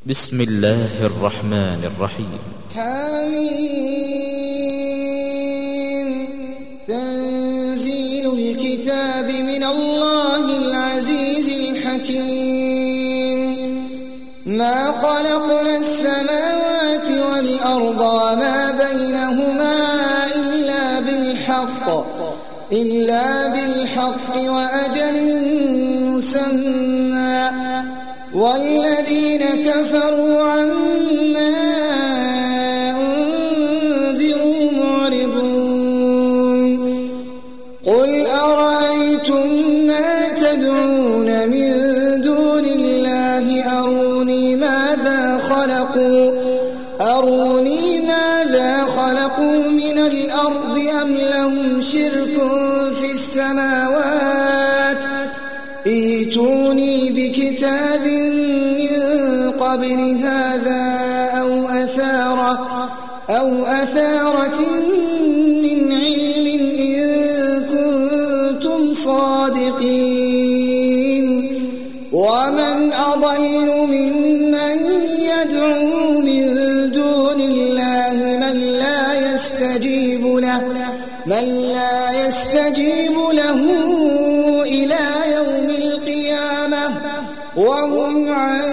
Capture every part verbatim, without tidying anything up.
بسم الله الرحمن الرحيم. حميم. تنزيل الكتاب من الله العزيز الحكيم. ما خلقنا السماوات والأرض وما بينهما إلا بالحق إلا بالحق وأجل مسمى والذين كفروا عما أنذروا معرضون. قل أرأيتم ما تدعون من دون الله أروني ماذا خلقوا أروني ماذا خلقوا من الأرض أم لهم شرك في السماوات ائتوني بكتاب من قبل هذا أو أثارة أو أثارة من علم إن كنتم صادقين. ومن أضل ممن يدعو من دون الله من لا يستجيب له من لا يستجيب له إلى يوم القيامة وهم عن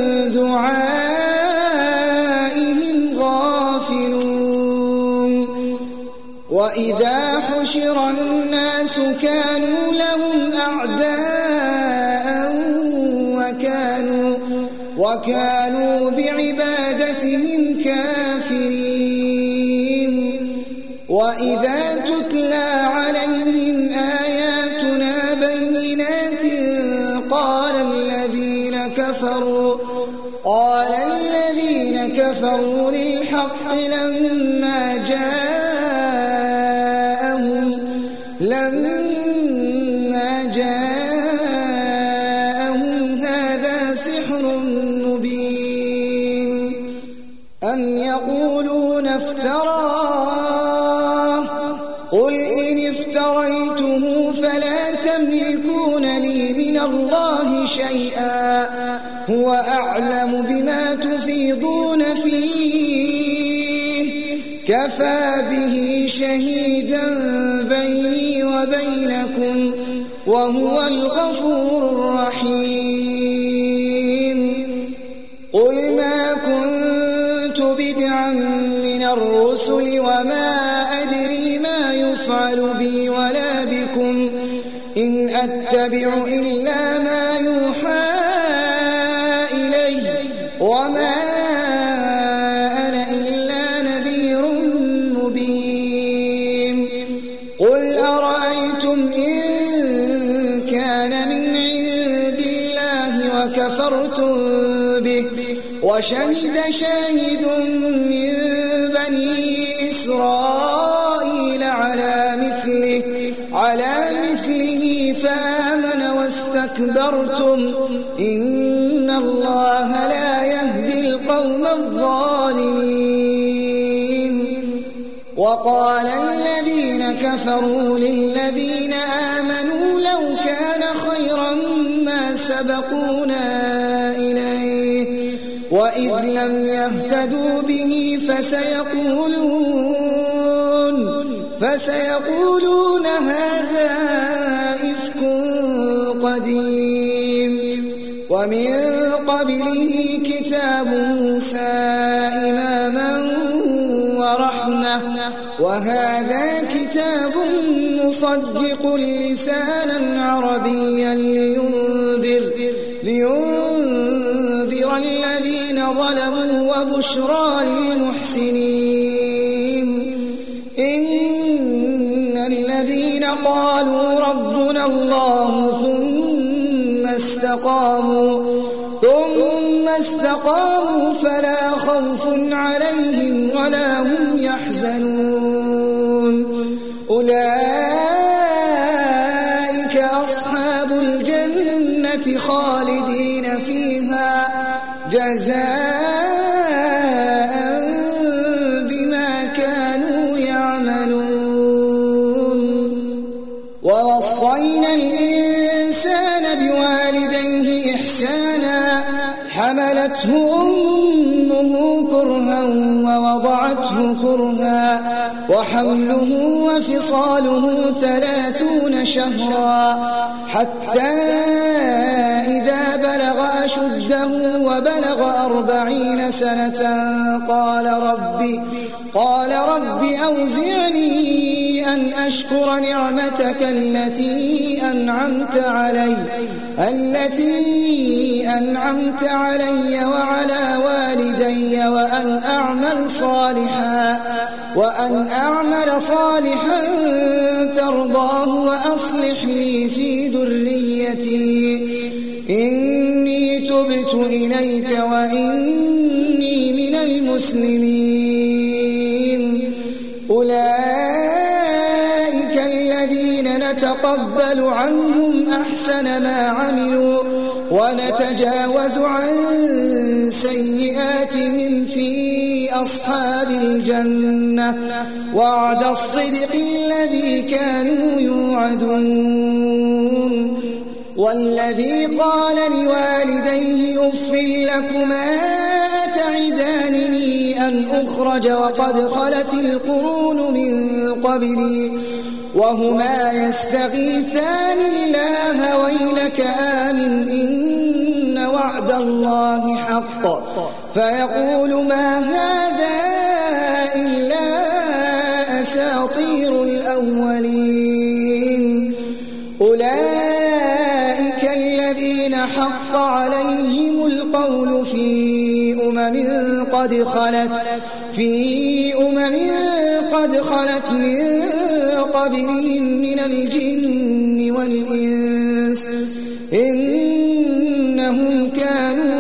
دعائهم غافلون. وإذا حشر الناس كانوا لهم أعداء وكانوا وكانوا بعبادتهم كافرين. وإذا تتلى عليهم آياتنا بينات قال الذين كفروا قال الذين كفروا للحق لما جاءهم لما جاءهم هذا سحر مبين. أم يقولون افتراه قل إن افتريته فلا تملكون لي من الله شيئا هو أعلم بما تفيضون فيه كفى به شهيدا بيني وبينكم وهو الغفور الرحيم. قل ما كنت بدعا من الرسل وما أدري ما يفعل بي ولا بكم إن أتبع إلا ما يوحى إلي وما أنا إلا نذير مبين. قل أرأيتم إن كان من عند الله وكفرتم به وشهد شاهد من بني إسرائيل على مثله على مثله فآمن واستكبرتم إن الله لا يهدي القوم الظالمين. وقال الذين كفروا للذين آمنوا لو كان خيرا ما سبقونا إليه وإذ لم يهتدوا به فسيقولون فسيقولون هذا إفك قديم. ومن قبله كتاب موسى إماما ورحمة وهذا كتاب مصدق لسانا عربيا لينذر لينذر الذين ظلموا وبشرى للمحسنين. إن الذين قالوا ربنا الله ثم استقاموا ثم استقاموا فلا خوف عليهم ولا هم يحزنون. أولئك أصحاب الجنة خالدين فيها جزاء بما كانوا يعملون. ووصينا الإنسان بوالديه إحسانا حمل حملته أمه كرها ووضعته كرها وحمله وفصاله ثلاثون شهرا حتى إذا بلغ أشده وبلغ أربعين سنة قال رب قال رب أوزعني أن أشكر نعمتك التي أنعمت علي التي أنعمت علي وعلى والدي وأن أعمل صالحا وأن أعمل صالحا ترضاه وأصلح لي في ذريتي إني تبت إليك وإني من المسلمين. أولئك الذين نتقبل عنهم أحسن ما عملوا ونتجاوز عن سيئاتهم في أصحاب الجنة وعد الصدق الذي كانوا يوعدون. والذي قال لوالديه أف لكما أتعدانني أن أخرج وقد خلت القرون من قبلي وهما يستغيثان الله ويلك آمن إن وعد الله حق فيقول ما هذا إلا أساطير الأولين. أولئك الذين حق عليهم القول في أمم قد خلت في أمم قد خلت من قبلهم من الجن والإنس إنهم كانوا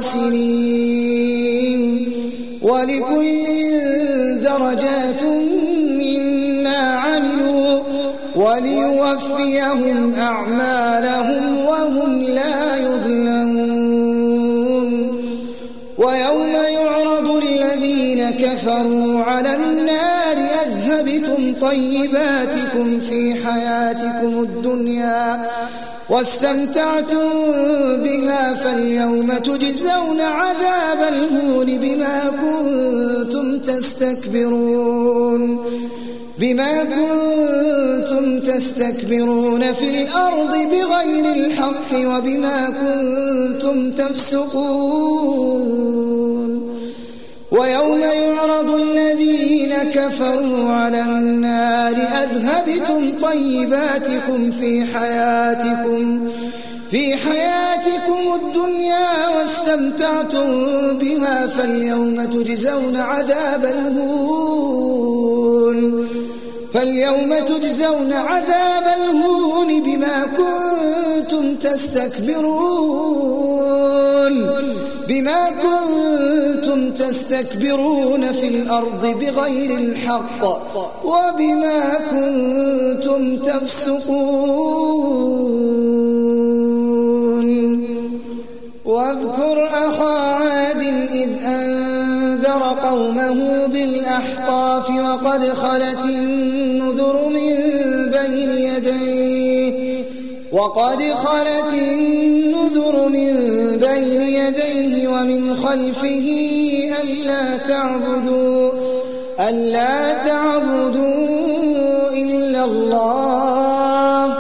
خاسرين. ولكل درجات مما عملوا وليوفيهم أعمالهم وهم لا يظلمون. ويوم يعرض الذين كفروا على النار أذهبتم طيباتكم في حياتكم الدنيا واستمتعتم بها فاليوم تجزون عذاب الهون بما كنتم تستكبرون بما كنتم تستكبرون في الأرض بغير الحق وبما كنتم تفسقون. ويوم يعرض الذين كفروا على النار أذهبتم طيباتكم في حياتكم في حياتكم الدنيا واستمتعتم بها فاليوم تجزون عذاب الهون فاليوم تجزون عذاب الهون بما كنتم تستكبرون بما كنتم تستكبرون في الأرض بغير الحق وبما كنتم تفسقون. واذكر أخا عاد إذ أنذر قومه بالأحقاف وقد خلت النذر من بين يديه وقد خلت النذر من بين يديه ومن خلفه ألا تعبدوا ألا تعبدوا إلا الله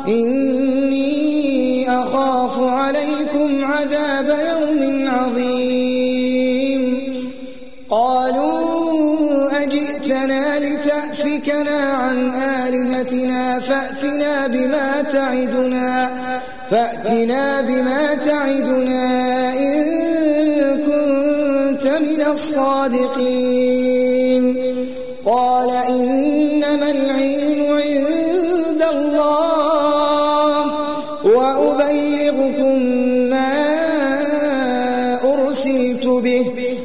إني أخاف عليكم عذاب يوم عظيم. قالوا أجئتنا لتأفكنا عن آلهتنا فأتنا بما تعدنا فأتنا بما تعدنا إن كنت من الصادقين. قال إنما العلم عند الله وأبلغكم ما أرسلت به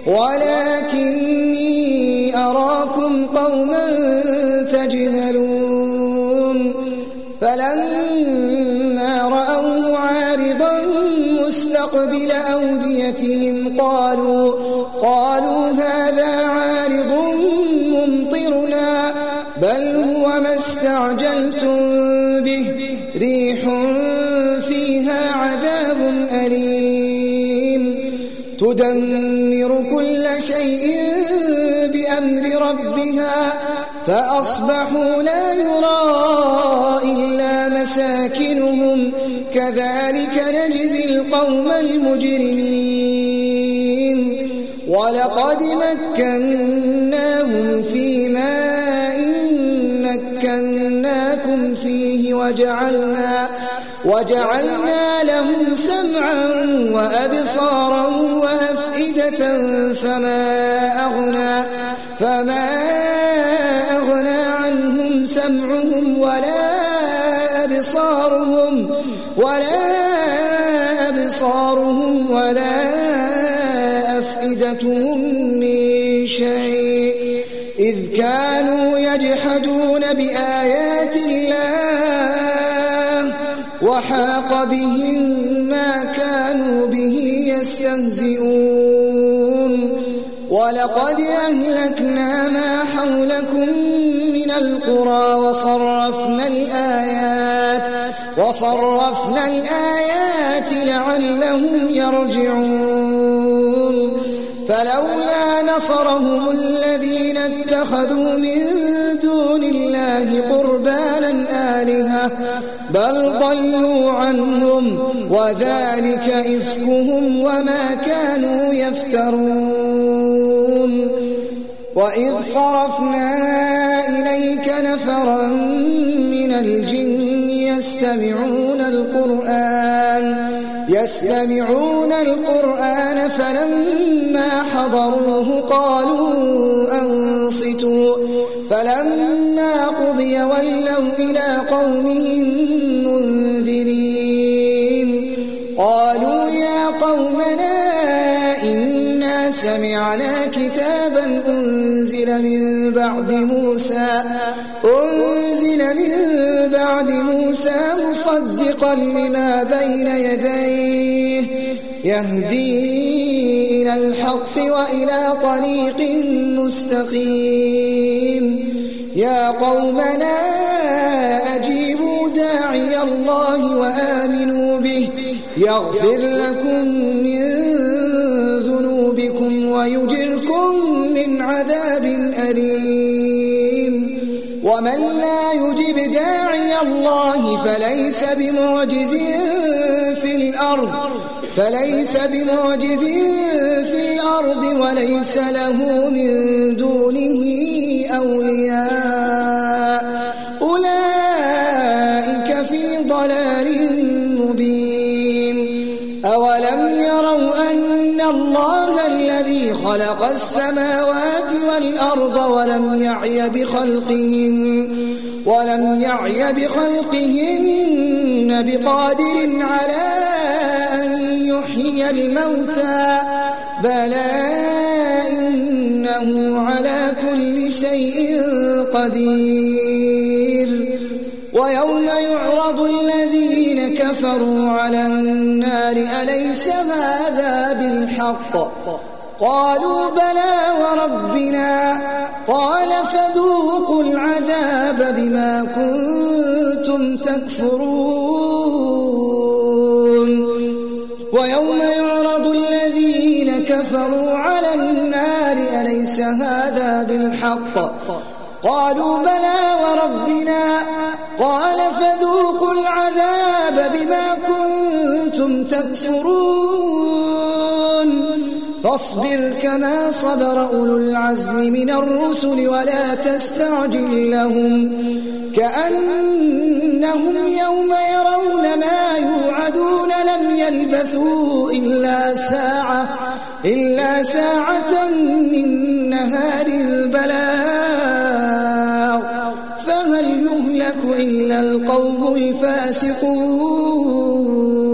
ولكني أراكم قوما تجهلون. فلما رأوه عارضا مستقبل أوديتهم قالوا قالوا هذا عارض ممطرنا بل هو ما استعجلتم به ريح فيها عذاب أليم تدمر كل شيء بأمر ربها فأصبحوا لا يرى إلا مساكنهم كذلك نجزي القوم المجرمين ولقد مكناهم في ماء مكناكم فيه وجعلنا وجعلنا لهم سمعا وأبصارا وأفئدة فما أغنى فما أغنى عنهم سمعهم ولا أبصارهم ولا أبصارهم ولا أفئدتهم من شيء إذ كانوا يجحدون بآيات الله وحاق بهم ما كانوا به يستهزئون ولقد أهلكنا ما حولكم من القرى وصرفنا الآيات وصرفنا الآيات لعلهم يرجعون فلولا نصرهم الذين اتخذوا من دون الله قربانا آلهة بل ضلوا عنهم وذلك إفكهم وما كانوا يفترون وإذ صرفنا إليك نفرا من الجن يستمعون القرآن يستمعون القرآن فلما حضروه قالوا أنصتوا فلما قضي ولوا إلى قومهم منذرين قالوا يا قومنا إنا سمعنا كتابا أنزل من بعد موسى أنزل من بعد موسى مصدقا لما بين يديه يهدي إلى الحق وإلى طريق مستقيم يا قومنا أجيبوا داعي الله وآمنوا به يغفر لكم من ذنوبكم ويجركم من عذاب أليم ومن لا يجب داعي الله فليس بمعجز في الأرض فليس بمعجز في الأرض وليس له من دونه أولياء أولئك في ضلال مبين أولم يروا أن الله الذي خلق السماوات والأرض ولم يعي بخلقهن ولم يعي بخلقهن بقادر على أن يحيي الموتى بلى إنه على كل شيء قدير ويوم يعرض الذين كفروا على النار أليس هذا بالحق قالوا بلى وربنا قال فذوقوا العذاب بما كنتم تكفرون ويوم يعرض الذين كفروا على النار أليس هذا بالحق قالوا بلى وربنا قال فذوقوا العذاب بما كنتم تكفرون فاصبر كما صبر أولو العزم من الرسل ولا تستعجل لهم كأنهم يوم يرون ما يوعدون لم يلبثوا إلا ساعة إلا ساعة من نهار البلاغ فهل يهلك إلا القوم الفاسقون